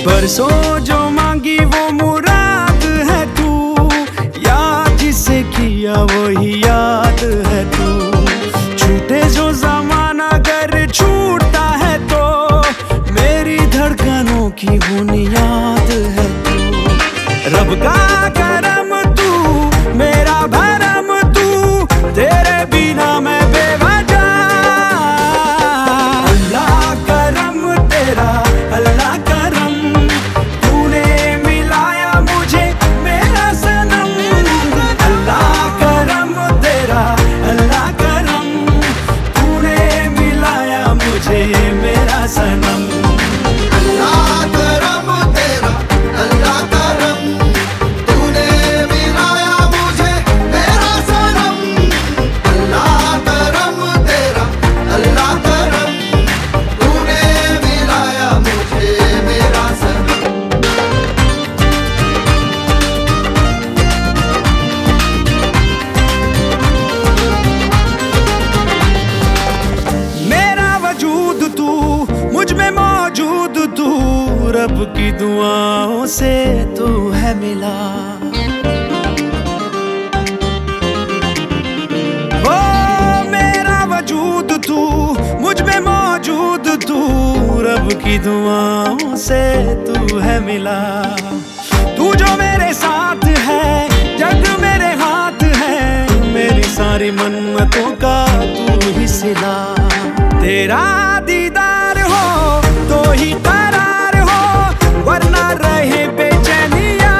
परसों जो मांगी वो मुराद है तू, याद जिसे किया वही याद है तू। छूटे जो जमाना अगर छूटता है तो मेरी धड़कनों की बुनियाद है तू। रब का करम तू, मेरा भरम तू, तेरे बिना मैं बेवजह। अल्लाह करम तेरा, अल्लाह करम, तूने मिलाया मुझे मेरा सनम। अल्लाह करम तेरा, अल्लाह करम, तूने मिलाया मुझे मेरा सनम। रब की दुआओं से तू है मिला, ओ मेरा वजूद तू, मुझ में मौजूद तू। रब की दुआओं से तू है मिला। तू जो मेरे साथ है, जग मेरे हाथ है, मेरी सारी मन्नतों का तू ही सिला। तेरा दीदार हो तो ही वरना रहे बेचैनिया।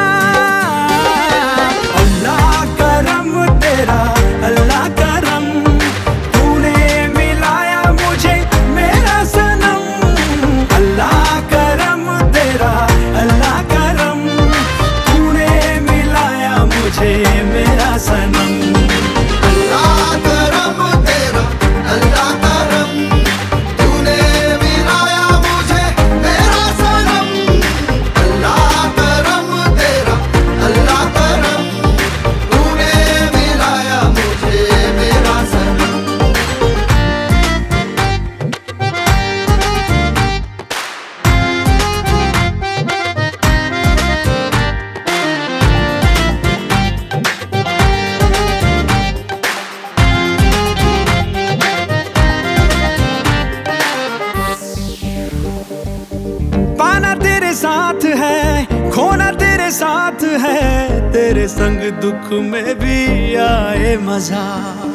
अल्लाह करम तेरा, अल्लाह करम, तूने मिलाया मुझे मेरा सनम। अल्लाह करम तेरा, अल्लाह करम, तूने मिलाया मुझे मेरा सनम। साथ है खोना तेरे साथ है, तेरे संग दुख में भी आए मजा।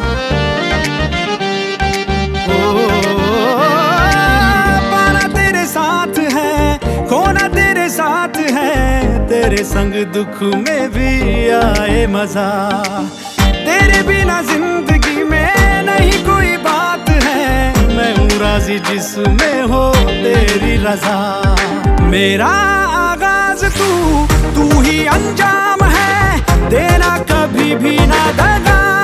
पाना तेरे साथ है, खोना तेरे साथ है, तेरे संग दुख में भी आए मजा। तेरे बिना जिंदगी में नहीं कोई बात है, मैं हूँ राजी जिसमें हो तेरी रजा। मेरा आगाज तू, तू ही अंजाम है, देना कभी भी ना दगा।